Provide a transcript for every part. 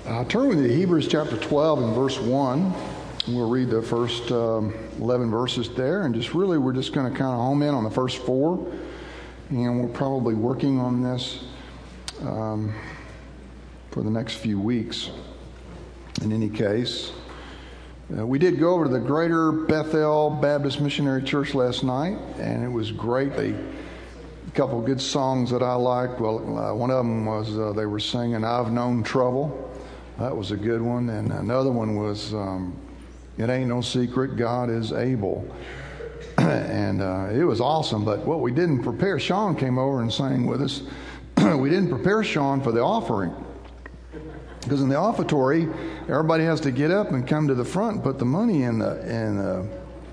Turn with me to Hebrews chapter 12 and verse 1. We'll read the first 11 verses there, and we're just going to kind of home in on the first 4. And we're probably working on this for the next few weeks. In any case, we did go over to the Greater Bethel Baptist Missionary Church last night, and it was great. A couple of good songs that I liked. Well, one of them was they were singing "I've Known Trouble." That was a good one. And another one was "It Ain't No Secret, God Is Able." And it was awesome. But what we didn't prepare, Sean came over and sang with us. We didn't prepare Sean for the offering. Because in the offertory, everybody has to get up and come to the front and put the money in the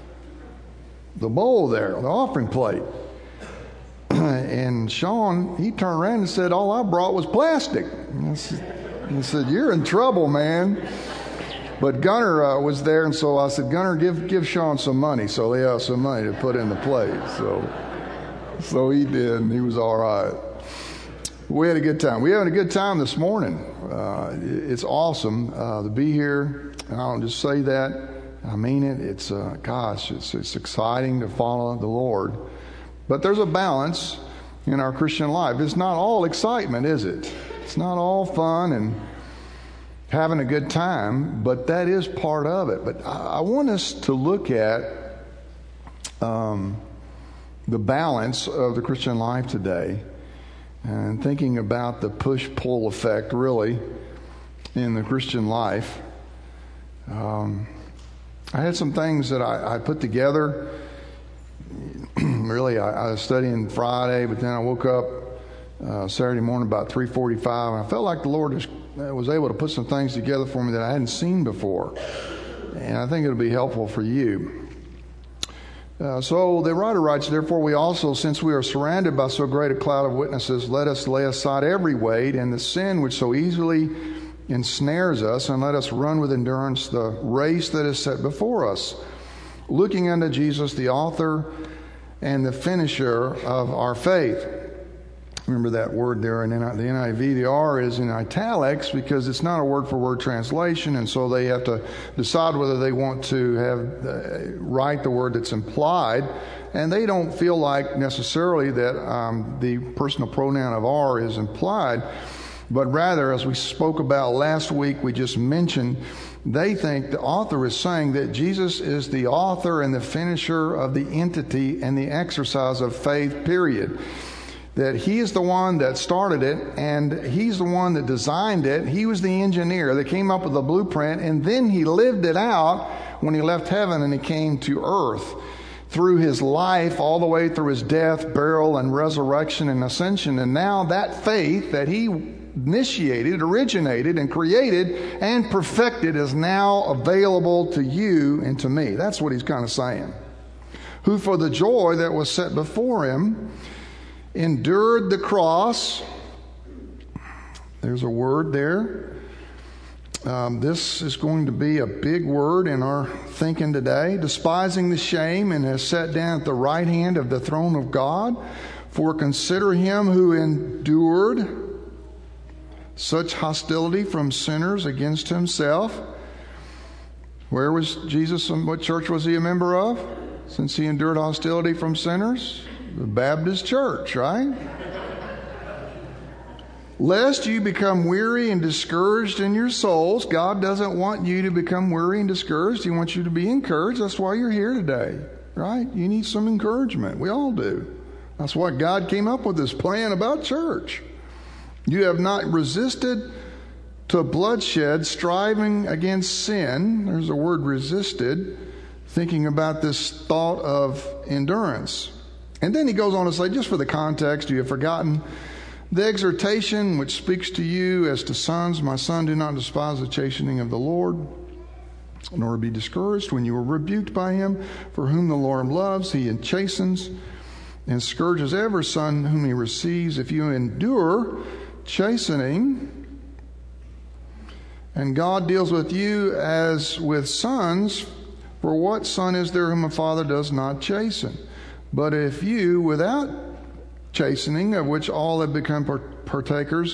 bowl there, the offering plate. And Sean, he turned around and said, "All I brought was plastic." I said, "You're in trouble, man." But Gunnar was there, and so I said, "Gunnar, give Sean some money." So they have some money to put in the plate. So he did, and he was all right. We had a good time. We're having a good time this morning. It's awesome to be here. And I don't just say that. I mean it. It's it's exciting to follow the Lord. But there's a balance in our Christian life. It's not all excitement, is it? It's not all fun and having a good time, but that is part of it. But I want us to look at the balance of the Christian life today and thinking about the push-pull effect, really, in the Christian life. I had some things that I put together. Really, I was studying Friday, but then I woke up Saturday morning about 3:45, and I felt like the Lord was able to put some things together for me that I hadn't seen before. And I think it'll be helpful for you. So the writer writes, "Therefore we also, since we are surrounded by so great a cloud of witnesses, let us lay aside every weight and the sin which so easily ensnares us, and let us run with endurance the race that is set before us, looking unto Jesus, the author and the finisher of our faith." Remember that word there in the NIV. The R is in italics because it's not a word-for-word translation, and so they have to decide whether they want to write the word that's implied, and they don't feel like necessarily that the personal pronoun of R is implied, but rather, as we spoke about last week, we just mentioned, they think the author is saying that Jesus is the author and the finisher of the entity and the exercise of faith, period. That he is the one that started it, and he's the one that designed it. He was the engineer that came up with the blueprint, and then he lived it out when he left heaven and he came to earth through his life, all the way through his death, burial, and resurrection and ascension. And now that faith that he initiated, originated, and created and perfected is now available to you and to me. That's what he's kind of saying. Who for the joy that was set before him endured the cross. There's a word there. This is going to be a big word in our thinking today. Despising the shame, and has sat down at the right hand of the throne of God. For consider him who endured such hostility from sinners against himself. Where was Jesus and what church was he a member of? Since he endured hostility from sinners? The Baptist church, right? Lest you become weary and discouraged in your souls. God doesn't want you to become weary and discouraged. He wants you to be encouraged. That's why you're here today, right? You need some encouragement. We all do. That's why God came up with this plan about church. You have not resisted to bloodshed, striving against sin. There's a word resisted, thinking about this thought of endurance. And then he goes on to say, just for the context, you have forgotten the exhortation which speaks to you as to sons. My son, do not despise the chastening of the Lord, nor be discouraged when you are rebuked by him. For whom the Lord loves, he chastens and scourges every son whom he receives. If you endure chastening, and God deals with you as with sons, for what son is there whom a father does not chasten? But if you, without chastening, of which all have become partakers,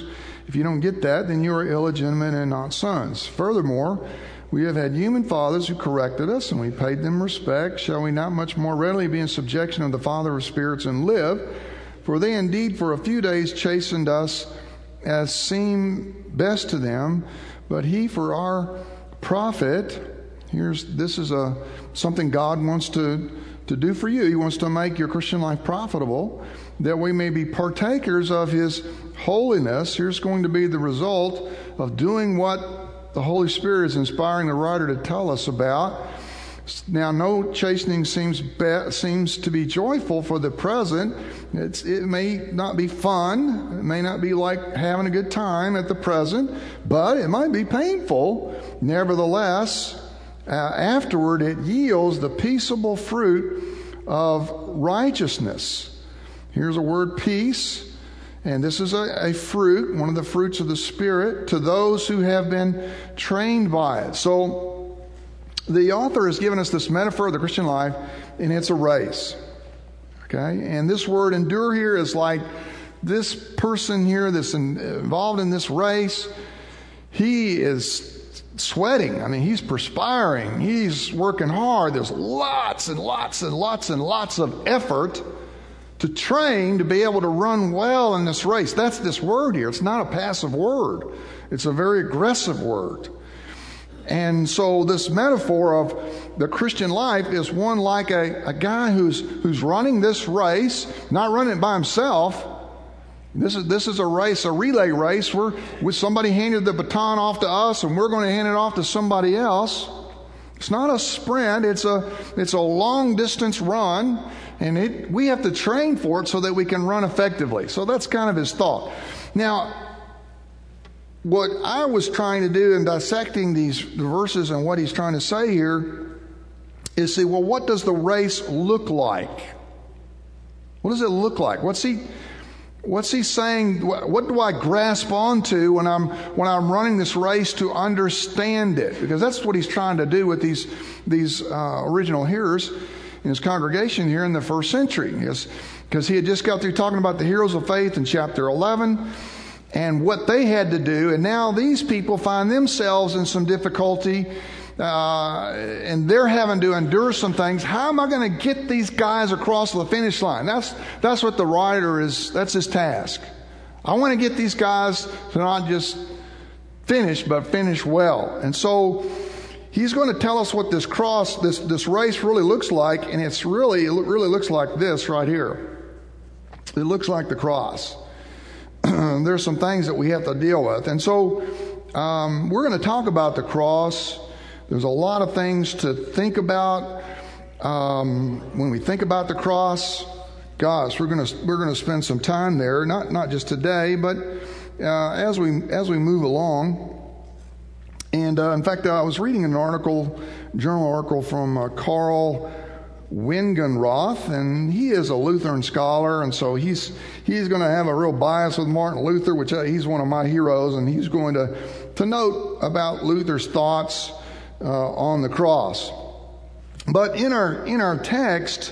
If you don't get that, then you are illegitimate and not sons. Furthermore, we have had human fathers who corrected us, and we paid them respect. Shall we not much more readily be in subjection of the Father of spirits and live? For they indeed for a few days chastened us as seemed best to them, but he for our profit. This is something God wants to do for you. He wants to make your Christian life profitable, that we may be partakers of his holiness. Here's going to be the result of doing what the Holy Spirit is inspiring the writer to tell us about. Now, no chastening seems to be joyful for the present. It may not be fun. It may not be like having a good time at the present, but it might be painful. Nevertheless, afterward it yields the peaceable fruit of righteousness. Here's a word, peace. And this is a fruit, one of the fruits of the Spirit, to those who have been trained by it. So the author has given us this metaphor of the Christian life, and it's a race. Okay? And this word endure here is like this person here that's involved in this race, he is sweating. I mean, he's perspiring. He's working hard. There's lots and lots and lots and lots of effort to train to be able to run well in this race. That's this word here. It's not a passive word. It's a very aggressive word. And so this metaphor of the Christian life is one like a guy who's running this race, not running it by himself. This is a race, a relay race, where somebody handed the baton off to us and we're going to hand it off to somebody else. It's not a sprint, it's a long distance run, and we have to train for it so that we can run effectively. So that's kind of his thought. Now, what I was trying to do in dissecting the verses and what he's trying to say here is see, well, what does the race look like? What does it look like? What's he saying? What do I grasp onto when I'm running this race to understand it? Because that's what he's trying to do with these original hearers in his congregation here in the first century. Because he had just got through talking about the heroes of faith in chapter 11 and what they had to do, and now these people find themselves in some difficulty, and they're having to endure some things. How am I going to get these guys across the finish line? That's what the writer is. That's his task. I want to get these guys to not just finish, but finish well. And so he's going to tell us what this race really looks like, and it really looks like this right here. It looks like the cross. There's some things that we have to deal with. And so we're going to talk about the cross. There's a lot of things to think about when we think about the cross. Gosh, we're going to spend some time there, not just today, but as we move along. And in fact, I was reading an journal article from Karl Wingenroth, and he is a Lutheran scholar, and so he's going to have a real bias with Martin Luther, which he's one of my heroes, and he's going to note about Luther's thoughts on the cross. But in our text,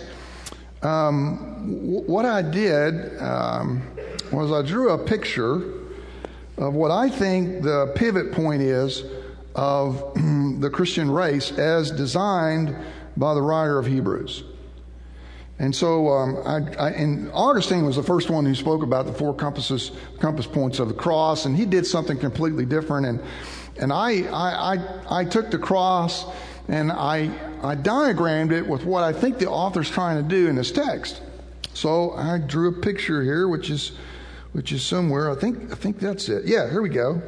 what I did was I drew a picture of what I think the pivot point is of the Christian race as designed by the writer of Hebrews. And so, and Augustine was the first one who spoke about the four compass points of the cross, and he did something completely different. And I took the cross and I diagrammed it with what I think the author's trying to do in this text. So I drew a picture here, which is somewhere. I think that's it. Yeah, here we go.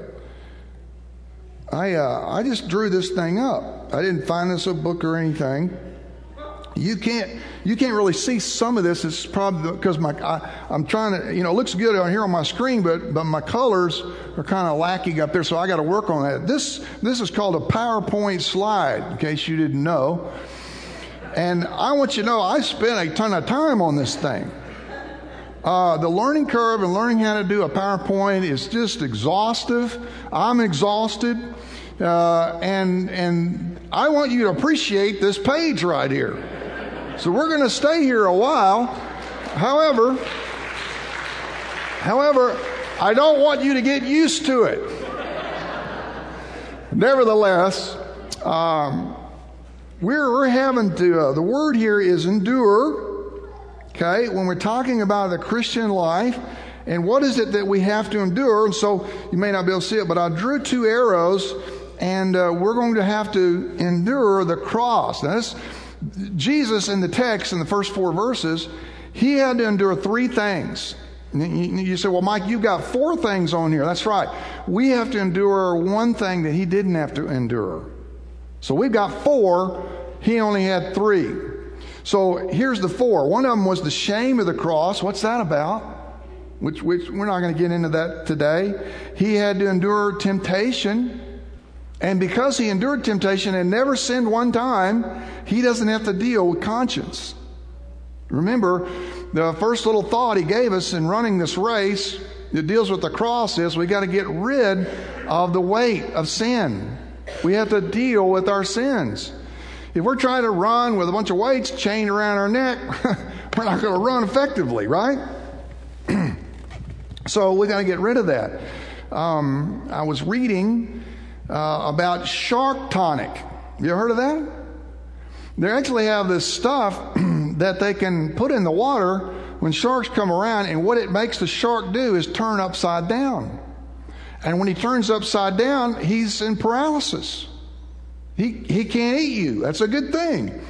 I just drew this thing up. I didn't find this a book or anything. You can't really see some of this. It's probably because I'm trying to, it looks good on here on my screen, but my colors are kind of lacking up there, so I got to work on that. This is called a PowerPoint slide, in case you didn't know. And I want you to know I spent a ton of time on this thing. The learning curve and learning how to do a PowerPoint is just exhaustive. I'm exhausted. And I want you to appreciate this page right here. So we're going to stay here a while. However, I don't want you to get used to it. Nevertheless, we're having to, the word here is endure, okay, when we're talking about the Christian life. And what is it that we have to endure? And so you may not be able to see it, but I drew 2 arrows, and we're going to have to endure the cross. Now, Jesus in the text, in the first 4 verses, he had to endure 3 things. You say, well, Mike, you've got 4 things on here. That's right. We have to endure 1 thing that he didn't have to endure. So we've got 4. He only had 3. So here's the 4. One of them was the shame of the cross. What's that about? Which we're not going to get into that today. He had to endure temptation. And because he endured temptation and never sinned one time, he doesn't have to deal with conscience. Remember, the first little thought he gave us in running this race that deals with the cross is we got to get rid of the weight of sin. We have to deal with our sins. If we're trying to run with a bunch of weights chained around our neck, we're not going to run effectively, right? So we got to get rid of that. I was reading about shark tonic. You ever heard of that? They actually have this stuff that they can put in the water when sharks come around, and what it makes the shark do is turn upside down. And when he turns upside down, he's in paralysis. He can't eat you. That's a good thing.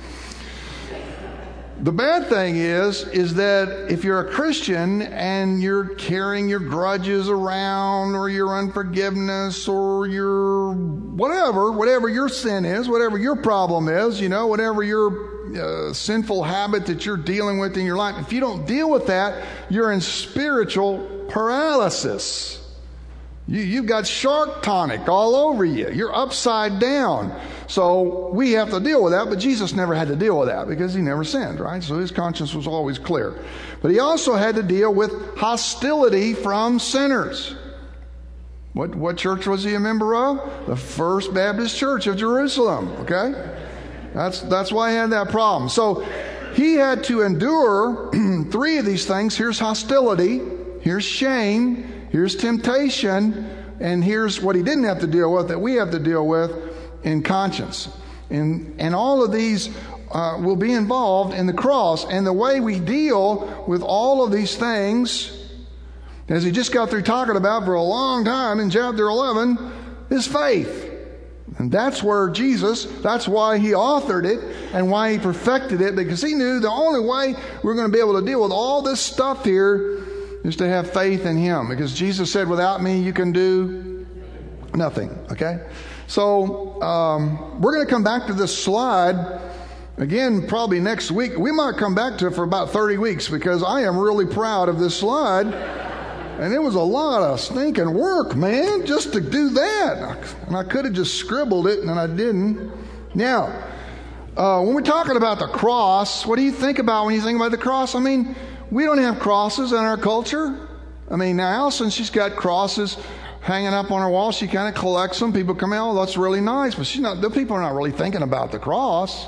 The bad thing is that if you're a Christian and you're carrying your grudges around, or your unforgiveness, or your whatever your sin is, whatever your problem is, whatever your sinful habit that you're dealing with in your life, if you don't deal with that, you're in spiritual paralysis. You've got shark tonic all over you. You're upside down. So we have to deal with that, but Jesus never had to deal with that because he never sinned, right? So his conscience was always clear. But he also had to deal with hostility from sinners. What church was he a member of? The First Baptist Church of Jerusalem, okay? That's why he had that problem. So he had to endure 3 of these things. Here's hostility, here's shame, here's temptation, and here's what he didn't have to deal with that we have to deal with in conscience. And all of these will be involved in the cross. And the way we deal with all of these things, as he just got through talking about for a long time in chapter 11, is faith. And that's where that's why he authored it and why he perfected it, because he knew the only way we're going to be able to deal with all this stuff here is to have faith in him. Because Jesus said, without me, you can do nothing. Okay? So we're going to come back to this slide again probably next week. We might come back to it for about 30 weeks because I am really proud of this slide. And it was a lot of stinking work, man, just to do that. And I could have just scribbled it, and I didn't. Now, when we're talking about the cross, what do you think about when you think about the cross? I mean, we don't have crosses in our culture. I mean, now Allison, she's got crosses hanging up on her wall. She kind of collects them. People come in, oh, that's really nice. But the people are not really thinking about the cross.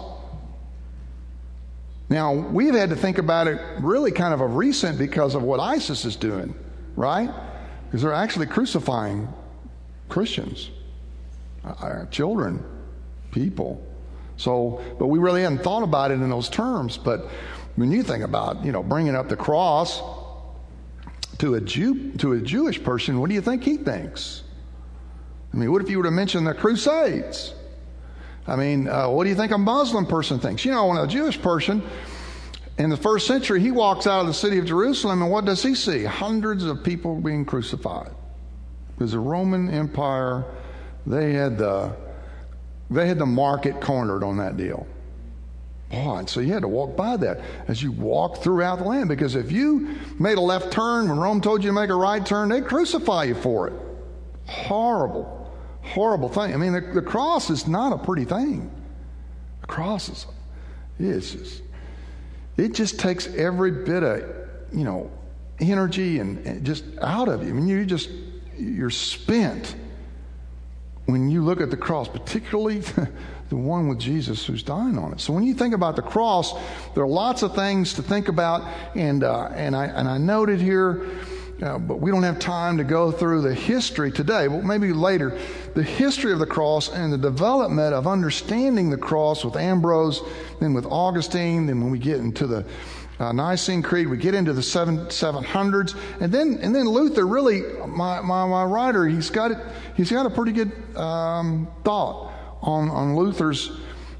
Now, we've had to think about it really kind of a recent because of what ISIS is doing, right? Because they're actually crucifying Christians, children, people. So, but we really hadn't thought about it in those terms. But when you think about, bringing up the cross to a Jewish person, what do you think he thinks? I mean, what if you were to mention the Crusades? I mean, what do you think a Muslim person thinks? When a Jewish person in the first century, he walks out of the city of Jerusalem, and what does he see? Hundreds of people being crucified. Because the Roman Empire, they had the market cornered on that deal. Boy, and so you had to walk by that as you walk throughout the land. Because if you made a left turn when Rome told you to make a right turn, they'd crucify you for it. Horrible, horrible thing. I mean, the cross is not a pretty thing. The cross it just takes every bit of, energy and just out of you. I mean, you're spent when you look at the cross, particularly the one with Jesus who's dying on it. So when you think about the cross, there are lots of things to think about, and I noted here but we don't have time to go through the history today, but maybe later, the history of the cross and the development of understanding the cross with Ambrose, then with Augustine, then when we get into the Nicene Creed, we get into the 700s, and then Luther, really, my writer, he's got a pretty good thought on Luther's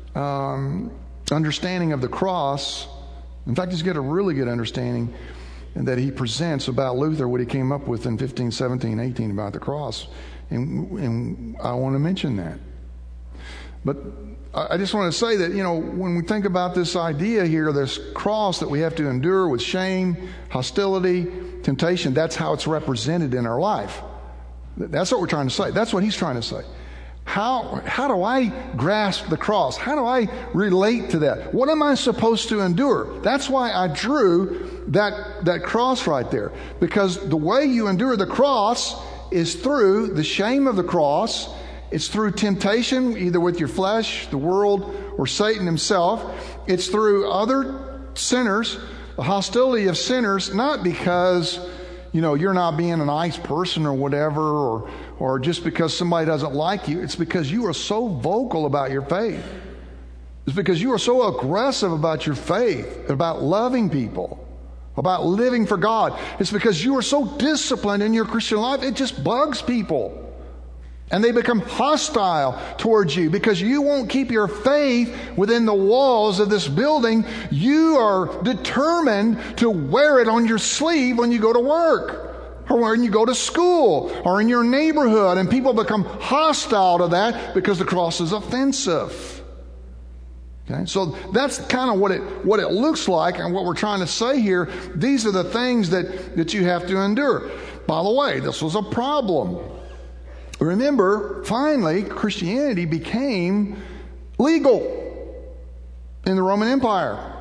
understanding of the cross. In fact, he's got a really good understanding that he presents about Luther, what he came up with in 15, 17, 18 about the cross. And I want to mention that. But I just want to say that, when we think about this idea here, this cross that we have to endure with shame, hostility, temptation, that's how it's represented in our life. That's what we're trying to say. That's what he's trying to say. How do I grasp the cross? How do I relate to that? What am I supposed to endure? That's why I drew that cross right there. Because the way you endure the cross is through the shame of the cross. It's through temptation, either with your flesh, the world, or Satan himself. It's through other sinners, the hostility of sinners, not because you're not being a nice person or whatever, or just because somebody doesn't like you. It's because you are so vocal about your faith. It's because you are so aggressive about your faith, about loving people, about living for God. It's because you are so disciplined in your Christian life, it just bugs people. And they become hostile towards you because you won't keep your faith within the walls of this building. You are determined to wear it on your sleeve when you go to work, or when you go to school, or in your neighborhood. And people become hostile to that because the cross is offensive. Okay? So that's kind of what it looks like, and what we're trying to say here. These are the things that you have to endure. By the way, this was a problem. Remember, finally, Christianity became legal in the Roman Empire.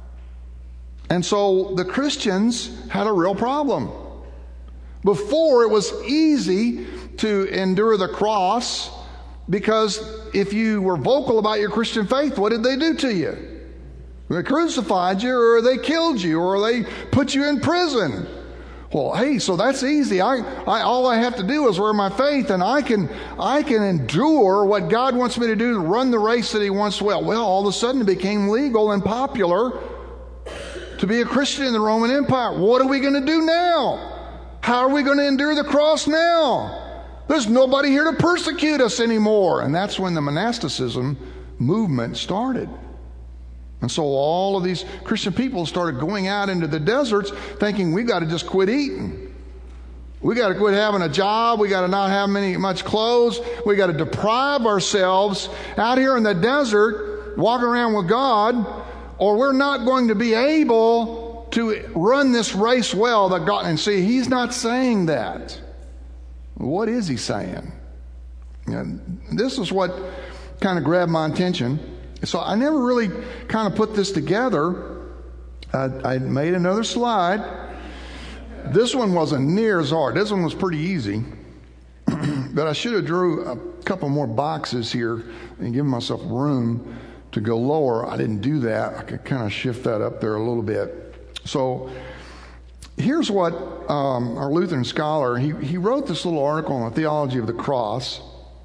And so the Christians had a real problem. Before, it was easy to endure the cross because if you were vocal about your Christian faith, what did they do to you? They crucified you, or they killed you, or they put you in prison. Well, hey, so that's easy. All I have to do is wear my faith, and I can endure what God wants me to do to run the race that He wants. Well, all of a sudden it became legal and popular to be a Christian in the Roman Empire. What are we going to do now? How are we going to endure the cross now? There's nobody here to persecute us anymore. And that's when the monasticism movement started. And so all of these Christian people started going out into the deserts thinking, we got to just quit eating. We got to quit having a job. We got to not have much clothes. We got to deprive ourselves out here in the desert, walking around with God, or we're not going to be able to run this race well that God. And see, He's not saying that. What is He saying? And this is what kind of grabbed my attention. So I never really kind of put this together. I made another slide. This one wasn't near as hard. This one was pretty easy. But I should have drew a couple more boxes here and given myself room to go lower. I didn't do that. I could kind of shift that up there a little bit. So here's what our Lutheran scholar, he wrote this little article on the theology of the cross.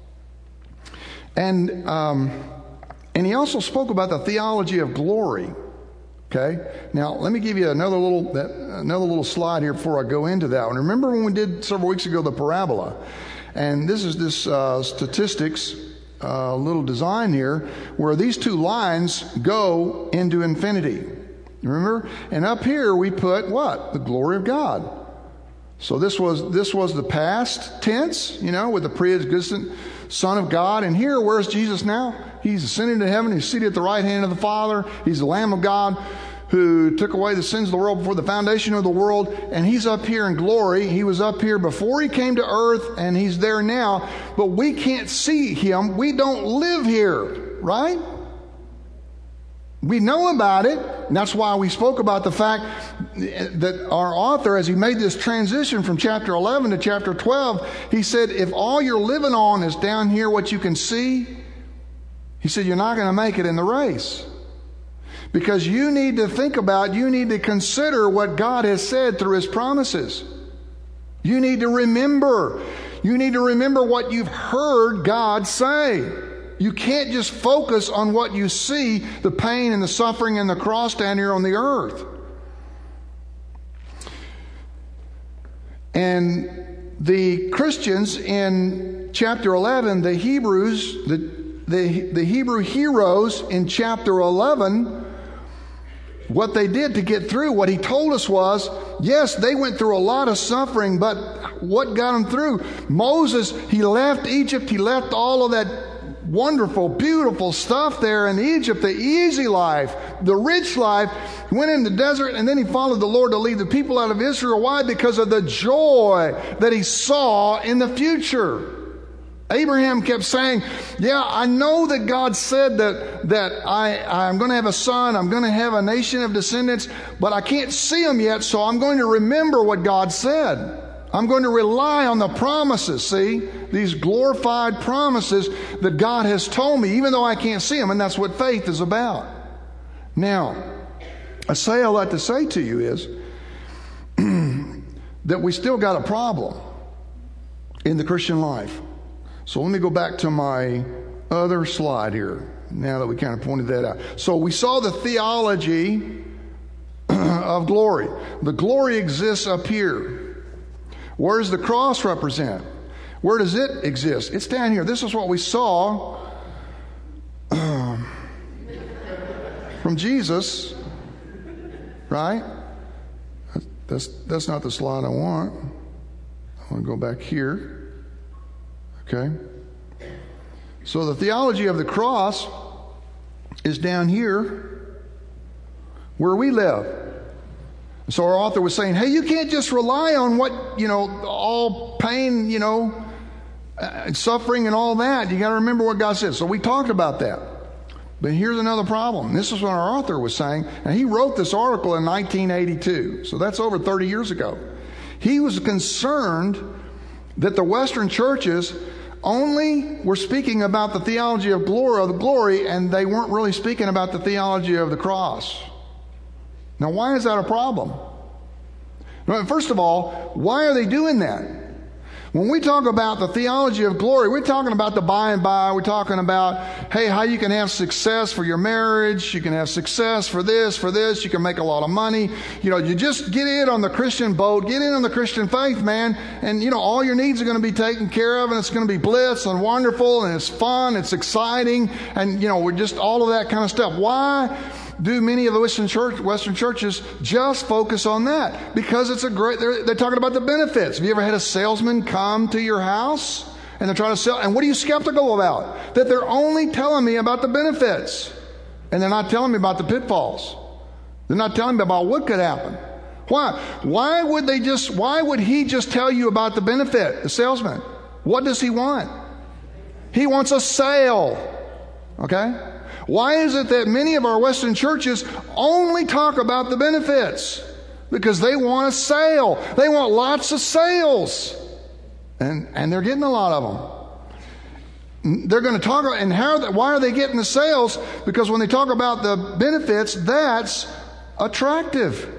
And he also spoke about the theology of glory. Okay? Now, let me give you another little slide here before I go into that one. Remember when we did several weeks ago the parabola? And this is this statistics little design here where these two lines go into infinity. Remember? And up here we put what? The glory of God. So this was the past tense, with the pre-existent Son of God. And here, where's Jesus now? He's ascended to heaven. He's seated at the right hand of the Father. He's the Lamb of God who took away the sins of the world before the foundation of the world. And He's up here in glory. He was up here before He came to earth, and He's there now. But we can't see Him. We don't live here, right? We know about it, and that's why we spoke about the fact that our author, as he made this transition from chapter 11 to chapter 12, he said, if all you're living on is down here, what you can see, he said, you're not going to make it in the race. Because you need to think about, you need to consider what God has said through His promises. You need to remember. You need to remember what you've heard God say. You can't just focus on what you see, the pain and the suffering and the cross down here on the earth. And the Christians in chapter 11, the Hebrews, the Hebrew heroes in chapter 11, what they did to get through, what he told us was, yes, they went through a lot of suffering, but what got them through? Moses, he left Egypt, he left all of that wonderful, beautiful stuff there in Egypt, the easy life, the rich life, went in the desert, and then he followed the Lord to lead the people out of Israel. Why? Because of the joy that he saw in the future. Abraham kept saying, yeah, I know that God said that I'm going to have a son, I'm going to have a nation of descendants, but I can't see them yet, so I'm going to remember what God said. I'm going to rely on the promises, see? These glorified promises that God has told me, even though I can't see them, and that's what faith is about. Now, I say all that to say to you is that we still got a problem in the Christian life. So let me go back to my other slide here, now that we kind of pointed that out. So we saw the theology of glory. The glory exists up here. Where does the cross represent? Where does it exist? It's down here. This is what we saw from Jesus, right? That's not the slide I want. I want to go back here. Okay? So the theology of the cross is down here where we live. So our author was saying, hey, you can't just rely on what, all pain, and suffering and all that. You got to remember what God said. So we talked about that. But here's another problem. This is what our author was saying. And he wrote this article in 1982. So that's over 30 years ago. He was concerned that the Western churches only were speaking about the theology of glory, and they weren't really speaking about the theology of the cross. Now, why is that a problem? Well, first of all, why are they doing that? When we talk about the theology of glory, we're talking about the by and by. We're talking about, hey, how you can have success for your marriage. You can have success for this. You can make a lot of money. You just get in on the Christian boat, get in on the Christian faith, man. And, all your needs are going to be taken care of, and it's going to be bliss and wonderful, and it's fun, it's exciting. And, we're just all of that kind of stuff. Why do many of the Western churches just focus on that? Because it's they're talking about the benefits. Have you ever had a salesman come to your house and they're trying to sell? And what are you skeptical about? That they're only telling me about the benefits. And they're not telling me about the pitfalls. They're not telling me about what could happen. Why? Why would he just tell you about the benefit, the salesman? What does he want? He wants a sale. Okay? Why is it that many of our Western churches only talk about the benefits? Because they want a sale. They want lots of sales. And they're getting a lot of them. They're going to talk, and why are they getting the sales? Because when they talk about the benefits, that's attractive.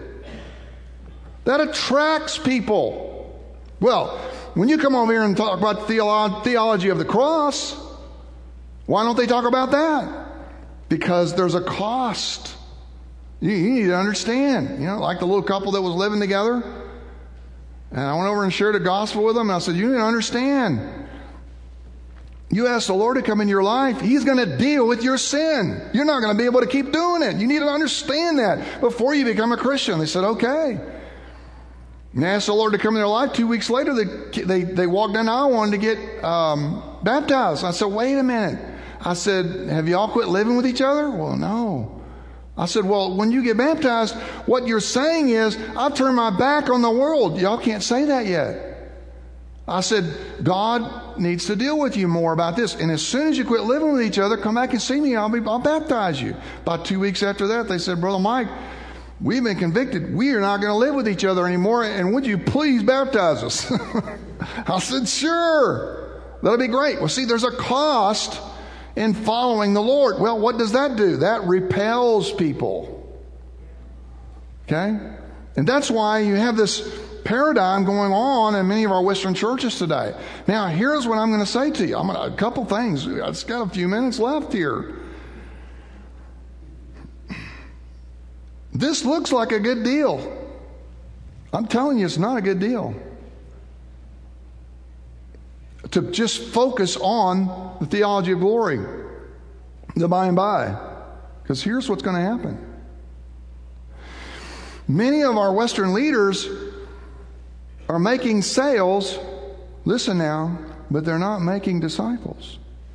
That attracts people. Well, when you come over here and talk about the theology of the cross, why don't they talk about that? Because there's a cost. You need to understand. Like the little couple that was living together. And I went over and shared the gospel with them. And I said, you need to understand. You ask the Lord to come in your life, He's going to deal with your sin. You're not going to be able to keep doing it. You need to understand that before you become a Christian. They said, okay. And they asked the Lord to come in their life. 2 weeks later, they walked down the aisle, wanted to get baptized. I said, wait a minute. I said, have you all quit living with each other? Well, no. I said, well, when you get baptized, what you're saying is, I've turned my back on the world. Y'all can't say that yet. I said, God needs to deal with you more about this. And as soon as you quit living with each other, come back and see me. I'll baptize you. About 2 weeks after that, they said, Brother Mike, we've been convicted. We are not going to live with each other anymore. And would you please baptize us? I said, sure. That'll be great. Well, see, there's a cost in following the Lord. Well, what does that do? That repels people. Okay? And that's why you have this paradigm going on in many of our Western churches today. Now, here's what I'm going to say to you. A couple things. I've just got a few minutes left here. This looks like a good deal. I'm telling you, it's not a good deal. To just focus on the theology of glory, the by and by. Because here's what's going to happen. Many of our Western leaders are making sales, listen now, but they're not making disciples.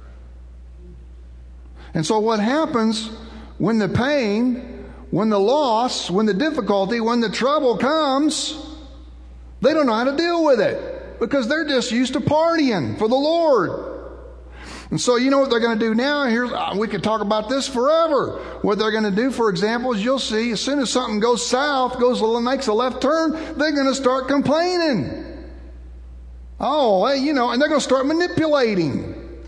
And so what happens when the pain, when the loss, when the difficulty, when the trouble comes, they don't know how to deal with it because they're just used to partying for the Lord. And so you know what they're going to do now? We could talk about this forever. What they're going to do, for example, is you'll see as soon as something goes south, makes a left turn, they're going to start complaining. And they're going to start manipulating.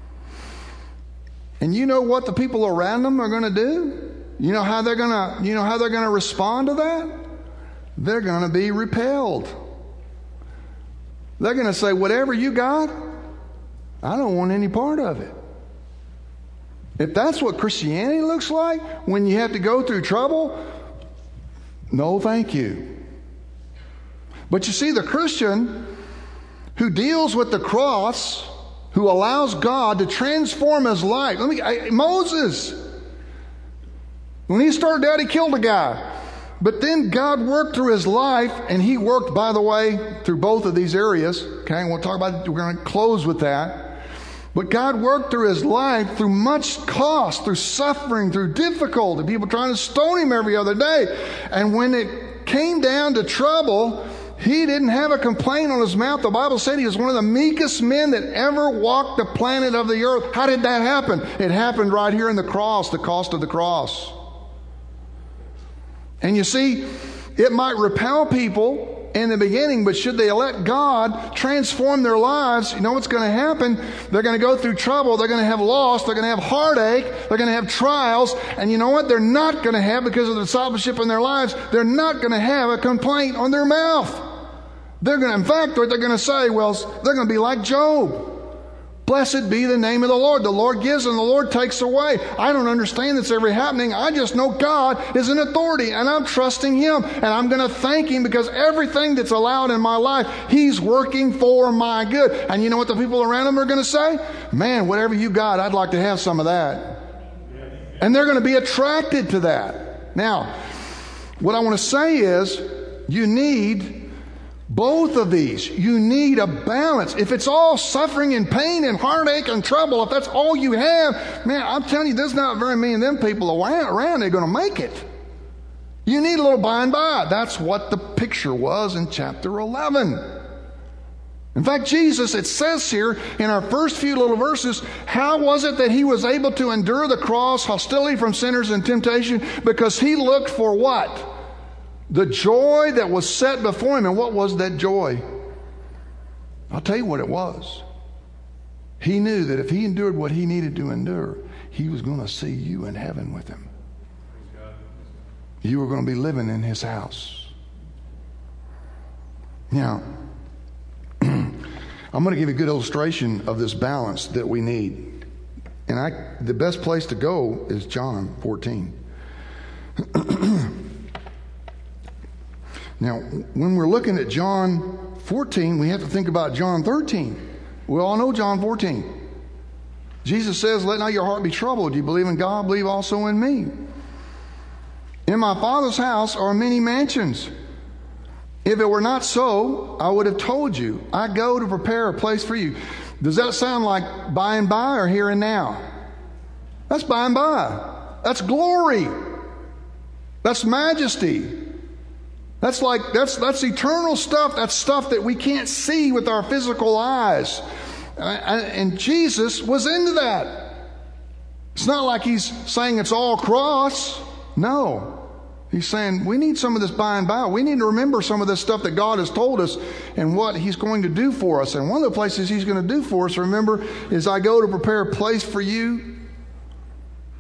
And you know what the people around them are going to do? You know how they're going to respond to that? They're going to be repelled. They're going to say, whatever you got, I don't want any part of it. If that's what Christianity looks like when you have to go through trouble, no thank you. But you see, the Christian who deals with the cross, who allows God to transform his life. Moses, when he started out, he killed a guy. But then God worked through his life, and he worked, by the way, through both of these areas. Okay, we'll talk about it. We're going to close with that. But God worked through his life through much cost, through suffering, through difficulty, people trying to stone him every other day. And when it came down to trouble, he didn't have a complaint on his mouth. The Bible said he was one of the meekest men that ever walked the planet of the earth. How did that happen? It happened right here in the cross, the cost of the cross. And you see, it might repel people in the beginning, but should they let God transform their lives, you know what's going to happen? They're going to go through trouble. They're going to have loss. They're going to have heartache. They're going to have trials. And you know what? They're not going to have, because of the discipleship in their lives, they're not going to have a complaint on their mouth. In fact, what they're going to say, they're going to be like Job. Blessed be the name of the Lord. The Lord gives and the Lord takes away. I don't understand this ever happening. I just know God is an authority and I'm trusting Him. And I'm going to thank Him because everything that's allowed in my life, He's working for my good. And you know what the people around Him are going to say? Man, whatever you got, I'd like to have some of that. And they're going to be attracted to that. Now, what I want to say is you need both of these. You need a balance. If it's all suffering and pain and heartache and trouble, if that's all you have, man, I'm telling you, there's not very many of them people around that are going to make it. You need a little by and by. That's what the picture was in chapter 11. In fact, Jesus, it says here in our first few little verses, how was it that He was able to endure the cross, hostility from sinners and temptation? Because He looked for what? The joy that was set before Him. And what was that joy? I'll tell you what it was. He knew that if He endured what He needed to endure, He was going to see you in heaven with Him. You were going to be living in His house. Now, I'm going to give you a good illustration of this balance that we need. And the best place to go is John 14. Now, when we're looking at John 14, we have to think about John 13. We all know John 14. Jesus says, let not your heart be troubled. You believe in God, believe also in me. In my Father's house are many mansions. If it were not so, I would have told you. I go to prepare a place for you. Does that sound like by and by or here and now? That's by and by. That's glory. That's majesty. That's eternal stuff. That's stuff that we can't see with our physical eyes. And Jesus was into that. It's not like He's saying it's all cross. No. He's saying we need some of this by and by. We need to remember some of this stuff that God has told us and what He's going to do for us. And one of the places He's going to do for us, remember, is I go to prepare a place for you.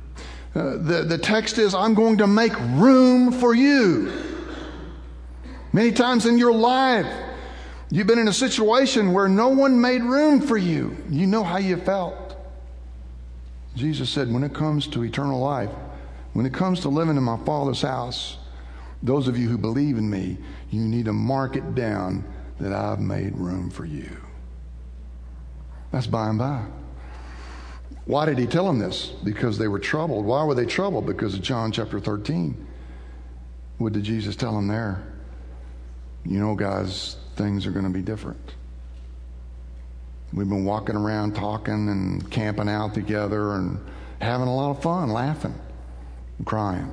The text is, I'm going to make room for you. Many times in your life, you've been in a situation where no one made room for you. You know how you felt. Jesus said, when it comes to eternal life, when it comes to living in my Father's house, those of you who believe in me, you need to mark it down that I've made room for you. That's by and by. Why did he tell them this? Because they were troubled. Why were they troubled? Because of John chapter 13. What did Jesus tell them there? You know, guys, things are going to be different. We've been walking around talking and camping out together and having a lot of fun, laughing and crying.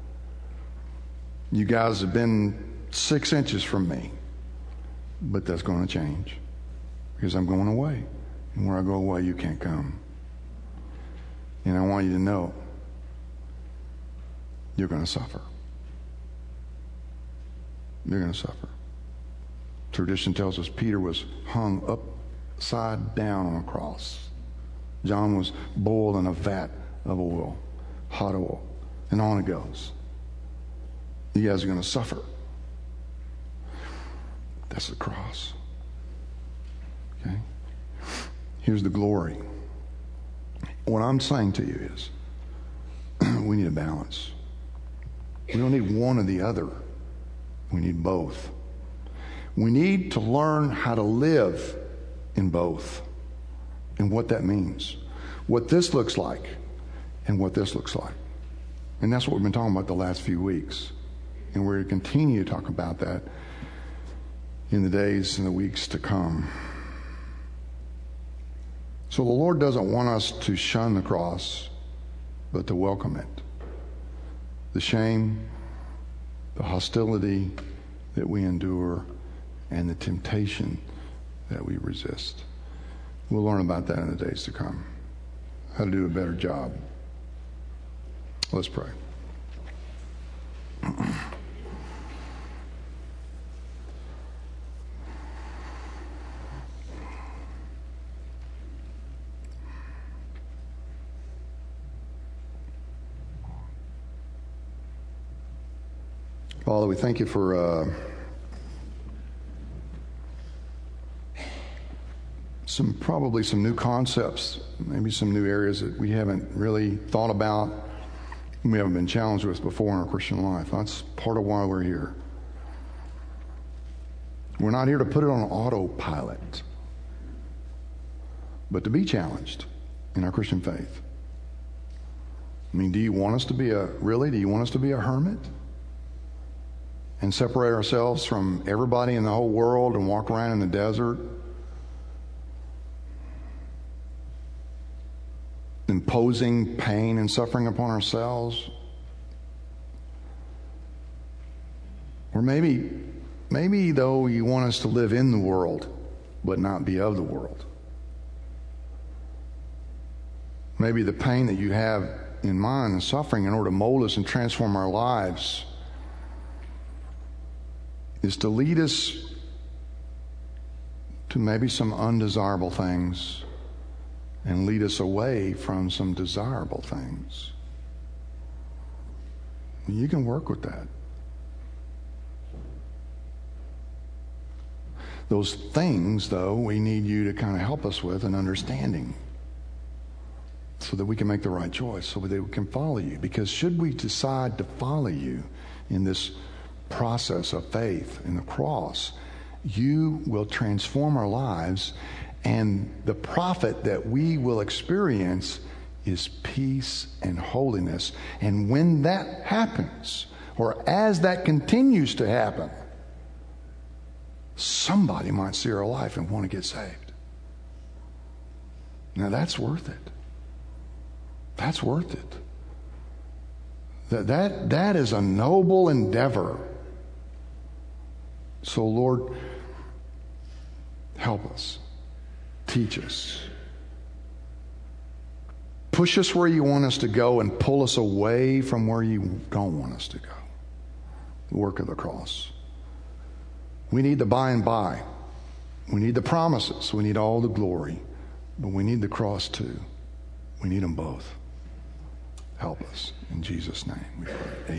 You guys have been 6 inches from me, but that's going to change because I'm going away. And where I go away, you can't come. And I want you to know you're going to suffer. You're going to suffer. Tradition tells us Peter was hung upside down on a cross. John was boiled in a vat of oil, hot oil, and on it goes. You guys are going to suffer. That's the cross. Okay? Here's the glory. What I'm saying to you is we need a balance. We don't need one or the other. We need both. We need to learn how to live in both and what that means. What this looks like and what this looks like. And that's what we've been talking about the last few weeks. And we're going to continue to talk about that in the days and the weeks to come. So the Lord doesn't want us to shun the cross, but to welcome it. The shame, the hostility that we endure, and the temptation that we resist. We'll learn about that in the days to come. How to do a better job. Let's pray. Father, we thank you for probably some new concepts, maybe some new areas that we haven't really thought about, we haven't been challenged with before in our Christian life. That's part of why we're here. We're not here to put it on autopilot, but to be challenged in our Christian faith. I mean, do you want us to be a hermit? And separate ourselves from everybody in the whole world and walk around in the desert? Imposing pain and suffering upon ourselves? Or maybe though you want us to live in the world but not be of the world. Maybe the pain that you have in mind and suffering in order to mold us and transform our lives is to lead us to maybe some undesirable things and lead us away from some desirable things. You can work with that. Those things, though, we need you to kind of help us with an understanding so that we can make the right choice, so that we can follow you. Because should we decide to follow you in this process of faith in the cross, you will transform our lives, and the profit that we will experience is peace and holiness. And when that happens, or as that continues to happen, somebody might see our life and want to get saved. Now that's worth it. That's worth it. That is a noble endeavor. So Lord, help us. Teach us. Push us where you want us to go and pull us away from where you don't want us to go. The work of the cross. We need the by and by. We need the promises. We need all the glory. But we need the cross too. We need them both. Help us. In Jesus' name we pray. Amen.